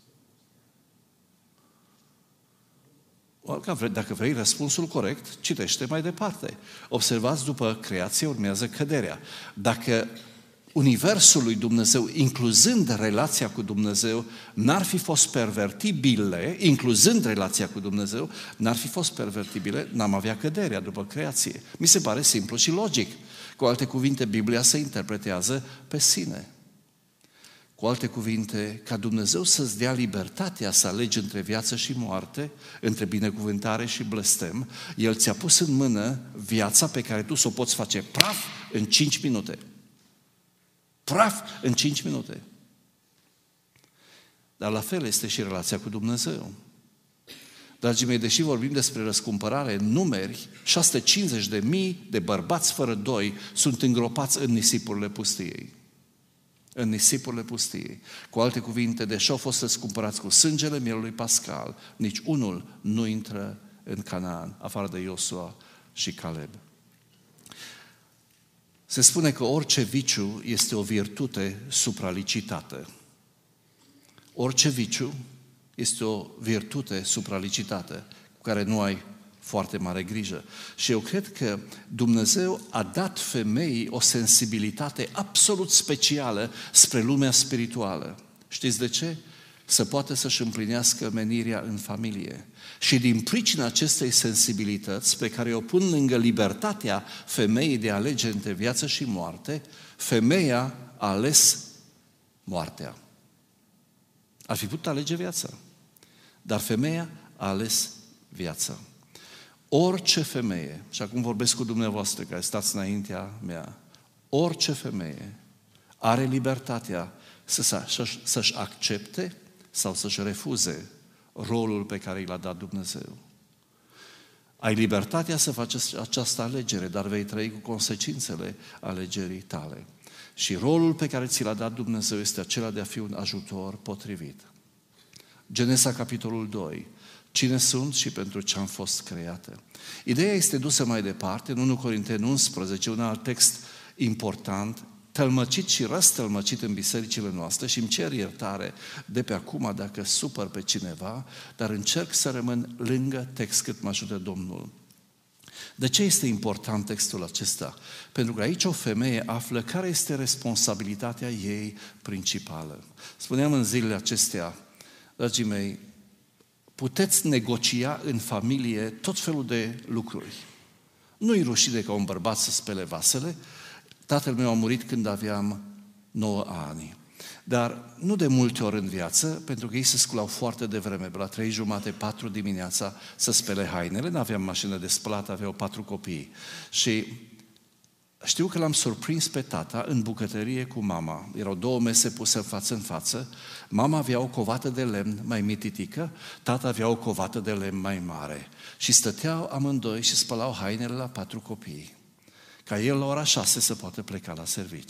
Dacă vrei răspunsul corect, citește mai departe. Observați, după creație urmează căderea. Dacă universul lui Dumnezeu, incluzând relația cu Dumnezeu, n-ar fi fost pervertibile, incluzând relația cu Dumnezeu, n-ar fi fost pervertibile, n-am avea căderea după creație. Mi se pare simplu și logic. Cu alte cuvinte, Biblia se interpretează pe sine. Cu alte cuvinte, ca Dumnezeu să-ți dea libertatea să alegi între viață și moarte, între binecuvântare și blestem, El ți-a pus în mână viața pe care tu să o poți face praf în cinci minute. Praf în cinci minute. Dar la fel este și relația cu Dumnezeu. Dragii mei, deși vorbim despre răscumpărare în numeri, șase sute cincizeci de mii de bărbați fără doi sunt îngropați în nisipurile pustiei. În nisipurile pustiei. Cu alte cuvinte, deși au fost răscumpărați cu sângele mielului pascal, nici unul nu intră în Canaan, afară de Iosua și Caleb. Se spune că orice viciu este o virtute supralicitată. Orice viciu este o virtute supralicitată, cu care nu ai foarte mare grijă. Și eu cred că Dumnezeu a dat femeii o sensibilitate absolut specială spre lumea spirituală. Știți de ce? Să poată să-și împlinească menirea în familie. Și din pricina acestei sensibilități, pe care o pun lângă libertatea femeii de a alege între viață și moarte, femeia a ales moartea. Ar fi putut alege viața, dar femeia a ales viața. Orice femeie, și acum vorbesc cu dumneavoastră care stați înaintea mea, orice femeie are libertatea să-și accepte sau să-și refuze rolul pe care i l-a dat Dumnezeu. Ai libertatea să faci această alegere, dar vei trăi cu consecințele alegerii tale. Și rolul pe care ți l-a dat Dumnezeu este acela de a fi un ajutor potrivit. Genesa, capitolul doi. Cine sunt și pentru ce am fost creată. Ideea este dusă mai departe, în unu Corinteni unsprezece, un alt text important, tălmăcit și răstălmăcit în bisericile noastre și îmi cer iertare de pe acum dacă supăr pe cineva, dar încerc să rămân lângă text cât mă ajută Domnul. De ce este important textul acesta? Pentru că aici o femeie află care este responsabilitatea ei principală. Spuneam în zilele acestea, dragii mei, puteți negocia în familie tot felul de lucruri. Nu-i rușine ca un bărbat să spele vasele. Tatăl meu a murit când aveam nouă ani. Dar nu de multe ori în viață, pentru că ei se sculau foarte devreme, la trei jumate, patru dimineața, să spele hainele. N-aveam mașină de spălat, aveau patru copii. Și știu că l-am surprins pe tata în bucătărie cu mama. Erau două mese puse față în față. Mama avea o covată de lemn mai mititică, tata avea o covată de lemn mai mare. Și stăteau amândoi și spălau hainele la patru copii, ca el la ora șase să poată pleca la servici.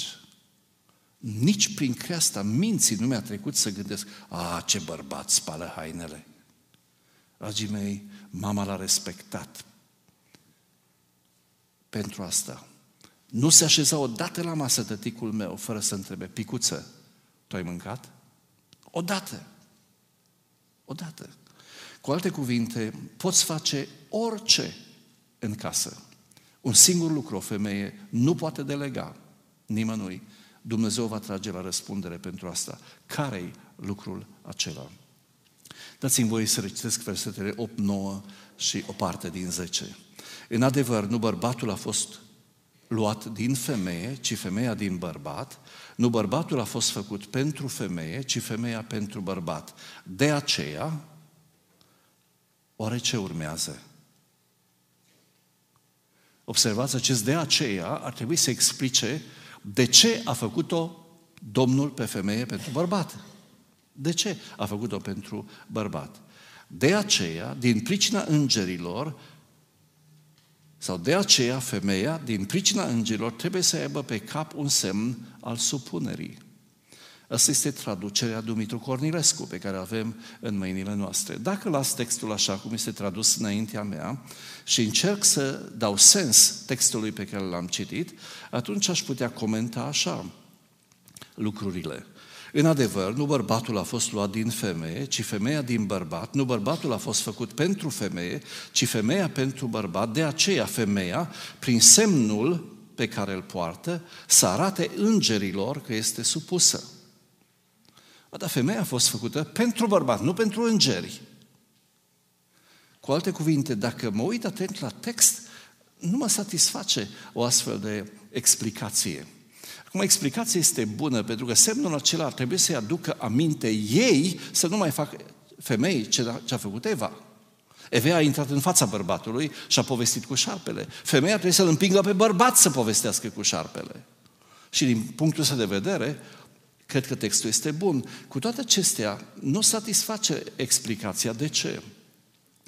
Nici prin creasta minții nu mi-a trecut să gândesc, a, ce bărbat spală hainele. Dragii mei, mama l-a respectat pentru asta. Nu se așeza odată la masă tăticul meu fără să întrebe, Picuță, tu ai mâncat? Odată. Odată. Cu alte cuvinte, poți face orice în casă. Un singur lucru o femeie nu poate delega nimănui. Dumnezeu va trage la răspundere pentru asta. Care-i lucrul acela? Dați-mi voie să recitesc versetele opt, nouă și o parte din zece. În adevăr, nu bărbatul a fost luat din femeie, ci femeia din bărbat. Nu bărbatul a fost făcut pentru femeie, ci femeia pentru bărbat. De aceea, oare ce urmează? Observați, acest de aceea ar trebui să explice de ce a făcut-o Domnul pe femeie pentru bărbat. De ce a făcut-o pentru bărbat? De aceea, din pricina îngerilor, sau de aceea femeia, din pricina îngerilor, trebuie să aibă pe cap un semn al supunerii. Asta este traducerea Dumitru Cornilescu, pe care avem în mâinile noastre. Dacă las textul așa cum este tradus înaintea mea și încerc să dau sens textului pe care l-am citit, atunci aș putea comenta așa lucrurile. În adevăr, nu bărbatul a fost luat din femeie, ci femeia din bărbat. Nu bărbatul a fost făcut pentru femeie, ci femeia pentru bărbat. De aceea femeia, prin semnul pe care îl poartă, să arate îngerilor că este supusă. Dar femeia a fost făcută pentru bărbat, nu pentru îngeri. Cu alte cuvinte, dacă mă uit atent la text, nu mă satisface o astfel de explicație. Acum, explicația este bună, pentru că semnul acela ar trebui să-i aducă aminte ei să nu mai facă femei ce a făcut Eva. Eva a intrat în fața bărbatului și a povestit cu șarpele. Femeia trebuie să-l împingă pe bărbat să povestească cu șarpele. Și din punctul ăsta de vedere, cred că textul este bun. Cu toate acestea, nu satisface explicația. De ce?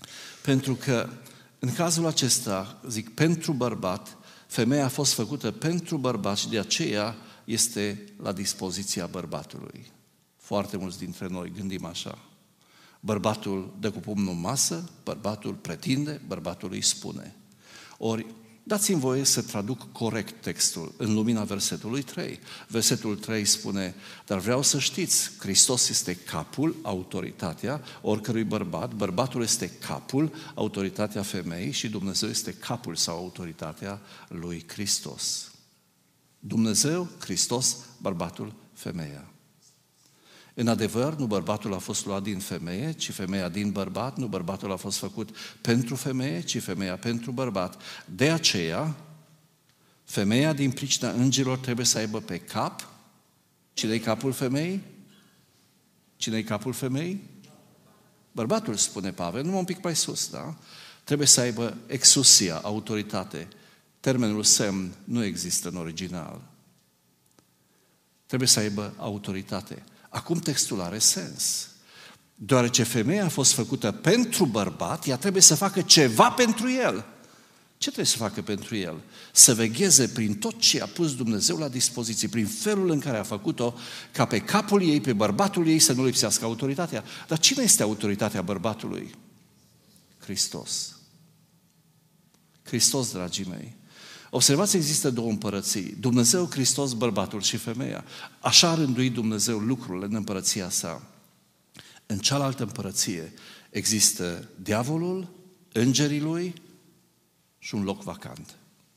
Pentru că în cazul acesta, zic, pentru bărbat, femeia a fost făcută pentru bărbat și de aceea este la dispoziția bărbatului. Foarte mulți dintre noi gândim așa. Bărbatul dă cu pumnul în masă, bărbatul pretinde, bărbatul îi spune. Ori, dați-mi voie să traduc corect textul în lumina versetului trei. Versetul trei spune, dar vreau să știți, Hristos este capul, autoritatea oricărui bărbat, bărbatul este capul, autoritatea femeii și Dumnezeu este capul sau autoritatea lui Hristos. Dumnezeu, Hristos, bărbatul, femeia. În adevăr, nu bărbatul a fost luat din femeie, ci femeia din bărbat, nu bărbatul a fost făcut pentru femeie, ci femeia pentru bărbat. De aceea, femeia din pricina îngerilor trebuie să aibă pe cap. Cine-i capul femeii? Cine-i capul femeii? Bărbatul, spune Pavel, numai un pic mai sus, da? Trebuie să aibă exousia, autoritate. Termenul semn nu există în original. Trebuie să aibă autoritate. Acum textul are sens. Deoarece femeia a fost făcută pentru bărbat, ea trebuie să facă ceva pentru el. Ce trebuie să facă pentru el? Să vegheze prin tot ce a pus Dumnezeu la dispoziție, prin felul în care a făcut-o, ca pe capul ei, pe bărbatul ei să nu lipsească autoritatea. Dar cine este autoritatea bărbatului? Hristos. Hristos, dragii mei. Observați, există două împărății. Dumnezeu, Hristos, bărbatul și femeia. Așa a rânduit Dumnezeu lucrurile în împărăția sa. În cealaltă împărăție există diavolul, îngerii lui și un loc vacant.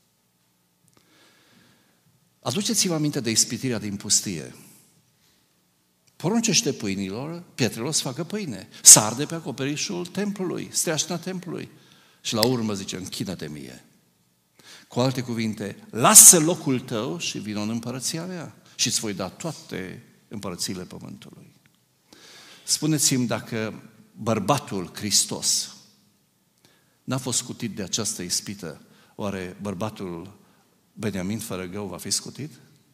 Aduceți-vă aminte de ispitirea din pustie. Poruncește pâinilor, pietrelor să facă pâine. Să arde pe acoperișul templului, streașina templului. Și la urmă zice, închină-te mie. Cu alte cuvinte, lasă locul tău și vină în împărăția mea și îți voi da toate împărățiile pământului. Spuneți-mi dacă bărbatul Hristos n-a fost scutit de această ispită, oare bărbatul Beniamin fără gău va fi scutit?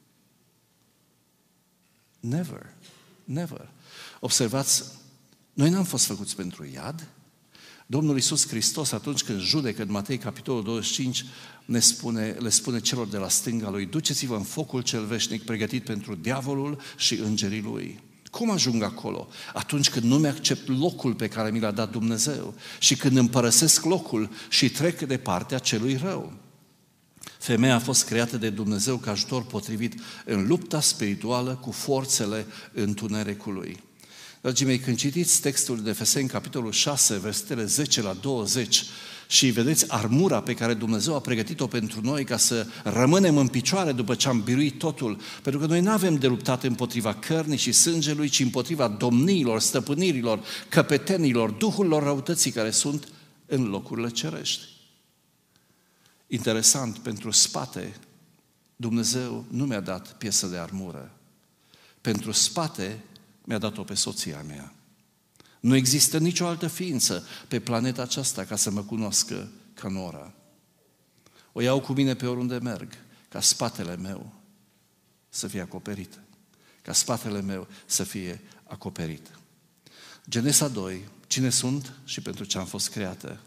Never, never. Observați, noi n-am fost făcuți pentru iad. Domnul Iisus Hristos, atunci când judecă în Matei, capitolul douăzeci și cinci, ne spune, le spune celor de la stânga lui, duceți-vă în focul cel veșnic pregătit pentru diavolul și îngerii lui. Cum ajung acolo? Atunci când nu mi-accept locul pe care mi l-a dat Dumnezeu și când îmi părăsesc locul și trec de partea celui rău. Femeia a fost creată de Dumnezeu ca ajutor potrivit în lupta spirituală cu forțele întunericului. Dragii mei, când citiți textul de Efeseni, capitolul șase, versetele zece la douăzeci, și vedeți armura pe care Dumnezeu a pregătit-o pentru noi ca să rămânem în picioare după ce am biruit totul, pentru că noi nu avem de luptat împotriva cărnii și sângelui, ci împotriva domniilor, stăpânirilor, căpetenilor, duhurilor răutății care sunt în locurile cerești. Interesant, pentru spate, Dumnezeu nu mi-a dat piesă de armură. Pentru spate, mi-a dat-o pe soția mea. Nu există nicio altă ființă pe planeta aceasta ca să mă cunoască ca Nora. O iau cu mine pe oriunde merg, ca spatele meu să fie acoperit. Ca spatele meu să fie acoperit. Genesa doi, cine sunt și pentru ce am fost creată?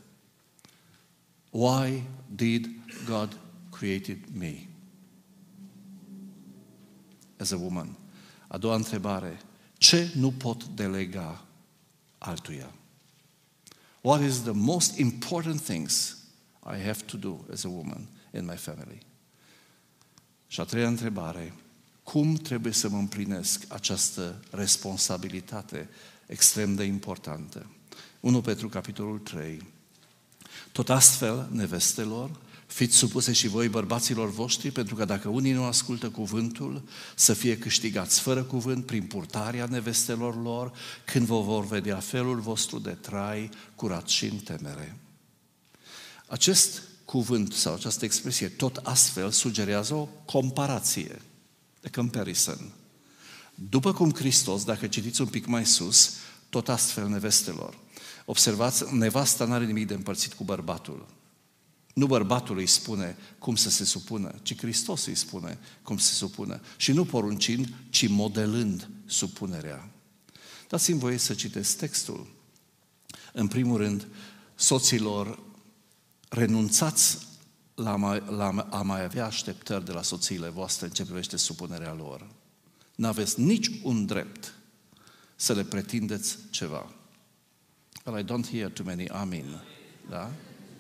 Why did God create me? As a woman. A doua întrebare, ce nu pot delega altuia? What is the most important things I have to do as a woman in my family? Și a treia întrebare, cum trebuie să mă împlinesc această responsabilitate extrem de importantă? unu Petru, capitolul trei. Tot astfel, nevestelor, fiți supuse și voi bărbaților voștri, pentru că dacă unii nu ascultă cuvântul, să fie câștigați fără cuvânt prin purtarea nevestelor lor, când vă vor vedea felul vostru de trai curat și în temere. Acest cuvânt sau această expresie, tot astfel, sugerează o comparație, a comparison. După cum Hristos, dacă citiți un pic mai sus, tot astfel nevestelor. Observați, nevasta n-are nimic de împărțit cu bărbatul. Nu bărbatul îi spune cum să se supună, ci Hristos îi spune cum să se supună. Și nu poruncind, ci modelând supunerea. Dați-mi voie să citesc textul. În primul rând, soților, renunțați la, mai, la a mai avea așteptări de la soțiile voastre în ce privește supunerea lor. N-aveți nici un drept să le pretindeți ceva. Well, I don't hear too many amin. Da?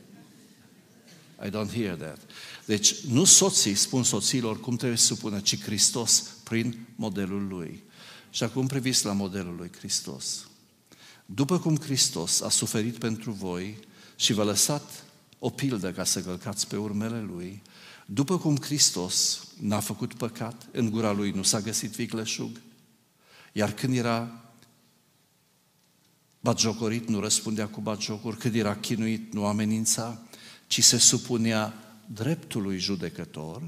I don't hear that. Deci, nu soții spun soților cum trebuie să supună, ci Hristos prin modelul Lui. Și acum priviți la modelul Lui Hristos. După cum Hristos a suferit pentru voi și v-a lăsat o pildă ca să călcați pe urmele Lui, după cum Hristos n-a făcut păcat, în gura Lui nu s-a găsit vicleșug, iar când era batjocorit, nu răspundea cu batjocuri, când era chinuit, nu amenința, ci se supunea dreptului judecător.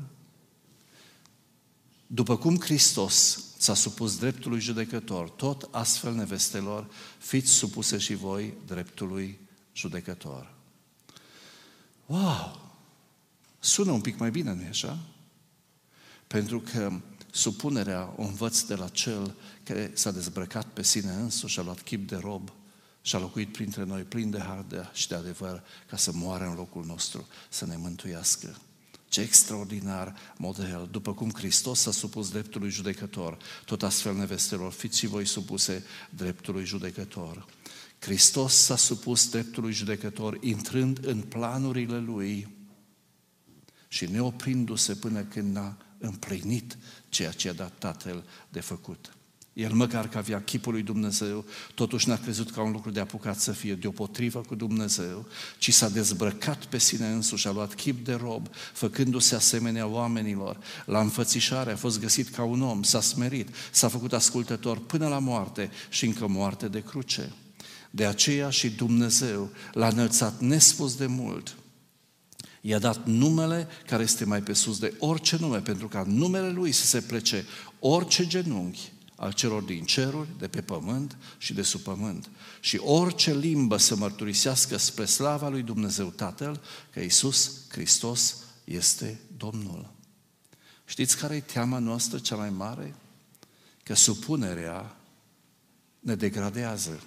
După cum Hristos s-a supus dreptului judecător, tot astfel, nevestelor, fiți supuse și voi dreptului judecător. Wow! Sună un pic mai bine, nu-i așa? Pentru că supunerea o învăț de la Cel care s-a dezbrăcat pe sine însuși, a luat chip de rob și a locuit printre noi plin de har și de adevăr ca să moară în locul nostru, să ne mântuiască. Ce extraordinar model! După cum Hristos s-a supus dreptului judecător, tot astfel, nevestelor, fiți și voi supuse dreptului judecător. Hristos s-a supus dreptului judecător intrând în planurile Lui și neoprindu-se până când n-a împlinit ceea ce a dat Tatăl de făcut. El, măcar că avea chipul lui Dumnezeu, totuși n-a crezut ca un lucru de apucat să fie deopotrivă cu Dumnezeu, ci s-a dezbrăcat pe sine însuși, a luat chip de rob, făcându-se asemenea oamenilor. La înfățișare a fost găsit ca un om, s-a smerit, s-a făcut ascultător până la moarte și încă moarte de cruce. De aceea și Dumnezeu l-a înălțat nespus de mult. I-a dat numele care este mai pe sus de orice nume, pentru ca în numele Lui să se plece orice genunchi al celor din ceruri, de pe pământ și de sub pământ. Și orice limbă să mărturisească spre slava lui Dumnezeu Tatăl că Iisus Hristos este Domnul. Știți care e teama noastră cea mai mare? Că supunerea ne degradează.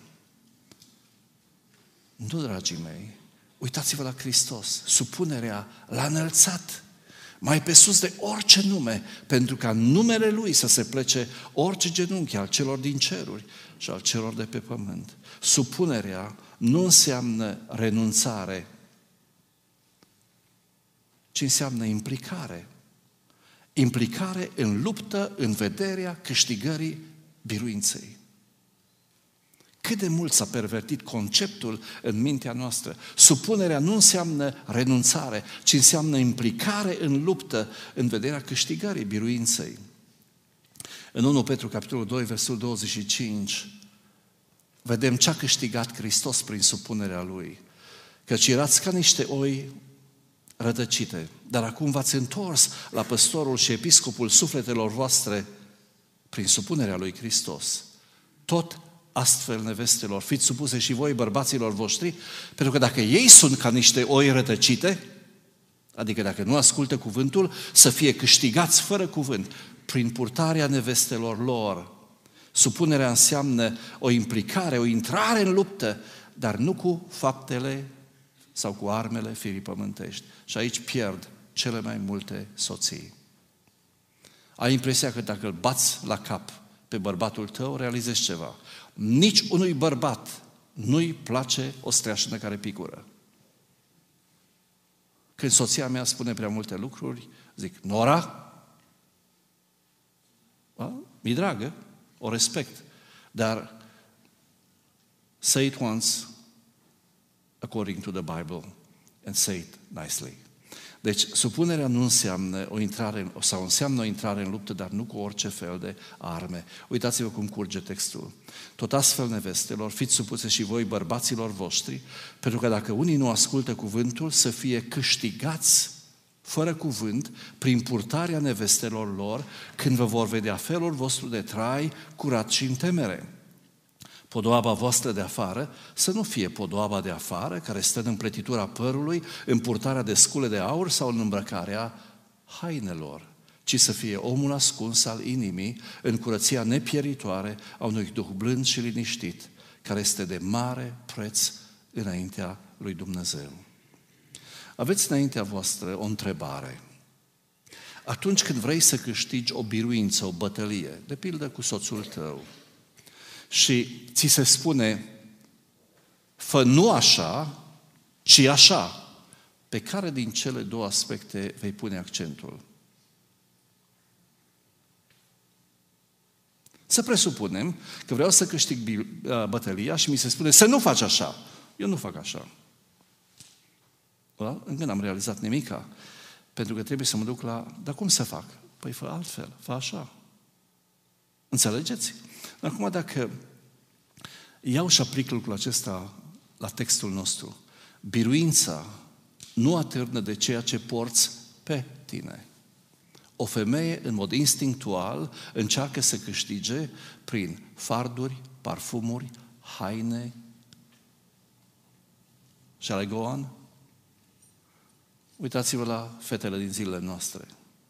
Nu, dragii mei, uitați-vă la Hristos. Supunerea l-a înălțat mai pe sus de orice nume, pentru ca în numele Lui să se plece orice genunchi al celor din ceruri și al celor de pe pământ. Supunerea nu înseamnă renunțare, ci înseamnă implicare. Implicare în luptă, în vederea câștigării biruinței. Cât de mult s-a pervertit conceptul în mintea noastră. Supunerea nu înseamnă renunțare, ci înseamnă implicare în luptă, în vederea câștigării biruinței. În întâi Petru, capitolul doi, versetul douăzeci și cinci, vedem ce a câștigat Hristos prin supunerea Lui. Căci erați ca niște oi rătăcite, dar acum v-ați întors la păstorul și episcopul sufletelor voastre prin supunerea Lui Hristos. Tot astfel, nevestelor, fiți supuse și voi bărbaților voștri, pentru că dacă ei sunt ca niște oi rătăcite, adică dacă nu ascultă cuvântul, să fie câștigați fără cuvânt, prin purtarea nevestelor lor. Supunerea înseamnă o implicare, o intrare în luptă, dar nu cu faptele sau cu armele firii pământești. Și aici pierd cele mai multe soții. Ai impresia că dacă îl bați la cap pe bărbatul tău, realizezi ceva. Nici unui bărbat nu-i place o streașină care picură. Când soția mea spune prea multe lucruri, zic, Nora, mi-e dragă, o respect, dar say it once according to the Bible and say it nicely. Deci, supunerea nu înseamnă o intrare, sau înseamnă o intrare în luptă, dar nu cu orice fel de arme. Uitați-vă cum curge textul. Tot astfel, nevestelor, fiți supuse și voi bărbaților voștri, pentru că dacă unii nu ascultă cuvântul, să fie câștigați fără cuvânt, prin purtarea nevestelor lor, când vă vor vedea felul vostru de trai curat și în temere. Podoaba voastră de afară să nu fie podoaba de afară, care stă în împletitura părului, în purtarea de scule de aur sau în îmbrăcarea hainelor, ci să fie omul ascuns al inimii, în curăția nepieritoare a unui duh blând și liniștit, care este de mare preț înaintea lui Dumnezeu. Aveți înaintea voastră o întrebare. Atunci când vrei să câștigi o biruință, o bătălie, de pildă cu soțul tău, și ți se spune, fă nu așa, ci așa, pe care din cele două aspecte vei pune accentul? Să presupunem că vreau să câștig bătălia și mi se spune să nu faci așa. Eu nu fac așa. Da? Încă n-am realizat nimica. Pentru că trebuie să mă duc la... Dar cum să fac? Păi fă altfel, fă așa. Înțelegeți? Acum dacă iau și aplic lucrul acesta la textul nostru, biruința nu atârnă de ceea ce porți pe tine. O femeie, în mod instinctual, încearcă să câștige prin farduri, parfumuri, haine. Shall I go on? Uitați-vă la fetele din zilele noastre.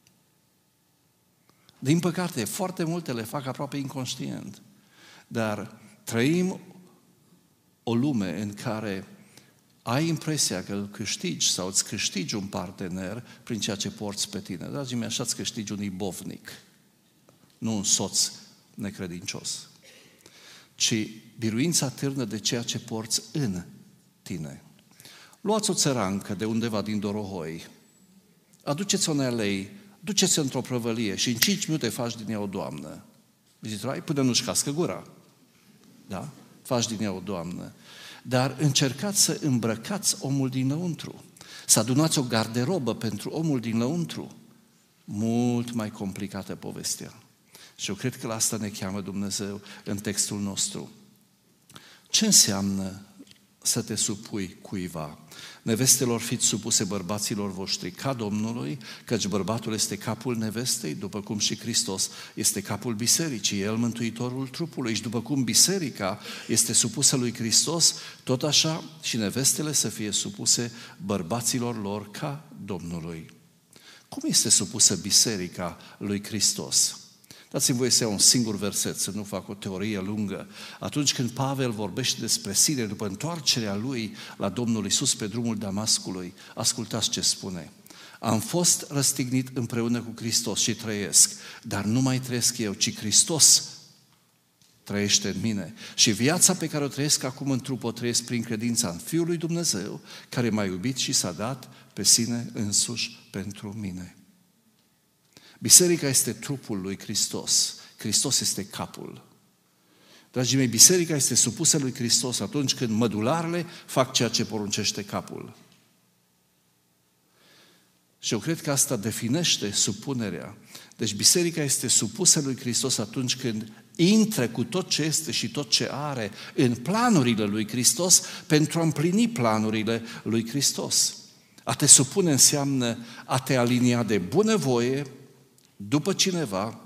Din păcate, foarte multe le fac aproape inconștient. Dar trăim o lume în care ai impresia că îl câștigi sau îți câștigi un partener prin ceea ce porți pe tine. Dragii mei, așa îți câștigi un ibovnic, nu un soț necredincios. Ci biruința târnă de ceea ce porți în tine. Luați o țărancă de undeva din Dorohoi, aduceți-o în L A, duceți-o într-o prăvălie și în cinci minute faci din ea o doamnă. Vizitorai până nu-și cască gura. Da? Faci din ea o doamnă. Dar încercați să îmbrăcați omul dinăuntru, să adunați o garderobă pentru omul dinăuntru. Mult mai complicată povestea. Și eu cred că la asta ne cheamă Dumnezeu în textul nostru. Ce înseamnă să te supui cuiva? Nevestelor, fiți supuse bărbaților voștri ca Domnului, căci bărbatul este capul nevestei, după cum și Hristos este capul bisericii, El mântuitorul trupului. Și după cum biserica este supusă lui Hristos, tot așa și nevestele să fie supuse bărbaților lor ca Domnului. Cum este supusă biserica lui Hristos? Dați-mi voie să iau un singur verset, să nu fac o teorie lungă. Atunci când Pavel vorbește despre sine, după întoarcerea lui la Domnul Iisus pe drumul Damascului, ascultați ce spune. Am fost răstignit împreună cu Hristos și trăiesc, dar nu mai trăiesc eu, ci Hristos trăiește în mine. Și viața pe care o trăiesc acum în trup o trăiesc prin credința în Fiul lui Dumnezeu, care m-a iubit și s-a dat pe sine însuși pentru mine. Biserica este trupul lui Hristos. Hristos este capul. Dragii mei, biserica este supusă lui Hristos atunci când mădularele fac ceea ce poruncește capul. Și eu cred că asta definește supunerea. Deci biserica este supusă lui Hristos atunci când intră cu tot ce este și tot ce are în planurile lui Hristos pentru a împlini planurile lui Hristos. A te supune înseamnă a te alinia de bunăvoie după cineva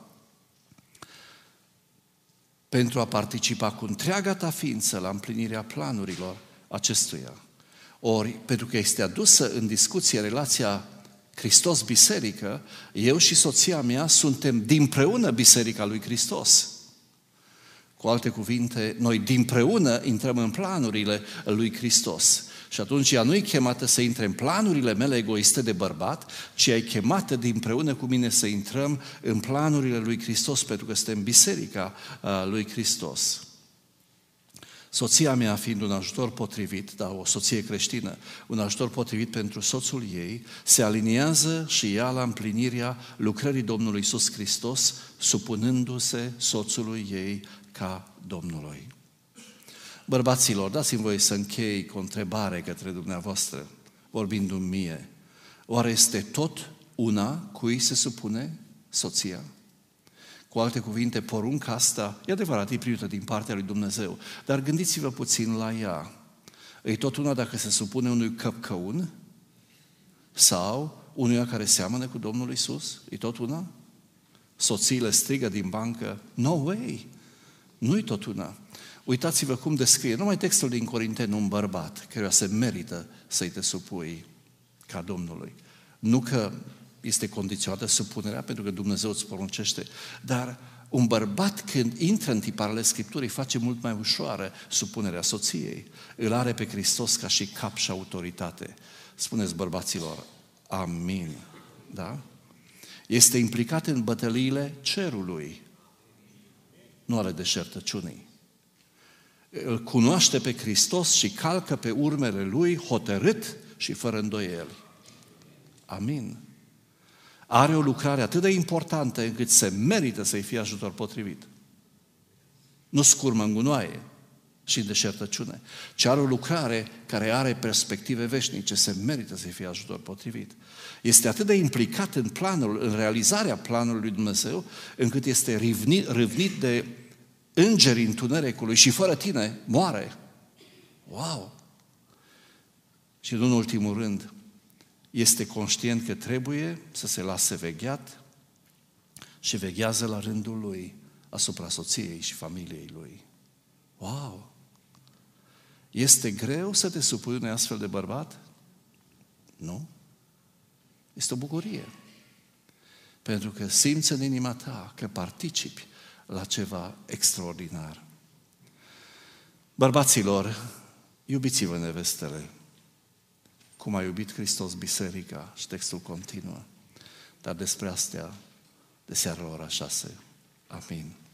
pentru a participa cu întreaga ta ființă la împlinirea planurilor acestuia. Ori, pentru că este adusă în discuție relația Hristos-biserică, eu și soția mea suntem dinpreună biserica lui Hristos. Cu alte cuvinte, noi dinpreună intrăm în planurile lui Hristos. Și atunci ea nu e chemată să intre în planurile mele egoiste de bărbat, ci ea e chemată dinpreună cu mine să intrăm în planurile lui Hristos, pentru că suntem biserica lui Hristos. Soția mea, fiind un ajutor potrivit, da, o soție creștină, un ajutor potrivit pentru soțul ei, se aliniază și ea la împlinirea lucrării Domnului Iisus Hristos, supunându-se soțului ei ca Domnului. Bărbaților, dați-mi voie să închei cu o întrebare către dumneavoastră, vorbindu-mi mie. Oare este tot una cui se supune soția? Cu alte cuvinte, porunca asta, e adevărat, e primită din partea lui Dumnezeu, dar gândiți-vă puțin la ea. E tot una dacă se supune unui căpcăun sau unuia care seamănă cu Domnul Iisus? E tot una? Soțiile strigă din bancă, no way! Nu-i tot una. Uitați-vă cum descrie, numai textul din Corinteni, un bărbat, căruia se merită să-i te supui ca Domnului. Nu că este condiționată supunerea, pentru că Dumnezeu îți poruncește, dar un bărbat când intră în tiparele Scripturii face mult mai ușoară supunerea soției. Îl are pe Hristos ca și cap și autoritate. Spuneți bărbaților, amin. Da? Este implicat în bătăliile cerului, nu ale deșertăciunii. Îl cunoaște pe Hristos și calcă pe urmele Lui hotărât și fără îndoieli. Amin. Are o lucrare atât de importantă încât se merită să-i fie ajutor potrivit. Nu scurmă în gunoaie și în deșertăciune, ci are o lucrare care are perspective veșnice, se merită să-i fie ajutor potrivit. Este atât de implicat în planul, în realizarea planului lui Dumnezeu, încât este râvnit, râvnit de îngerii întunericului și fără tine moare. Wow! Și în ultimul rând, este conștient că trebuie să se lase vegheat și veghează la rândul lui asupra soției și familiei lui. Wow! Este greu să te supui unui astfel de bărbat? Nu. Este o bucurie. Pentru că simți în inima ta că participi la ceva extraordinar. Bărbaților, iubiți-vă nevestele, cum a iubit Hristos biserica, și textul continuă. Dar despre astea de seară la ora șase. Amin.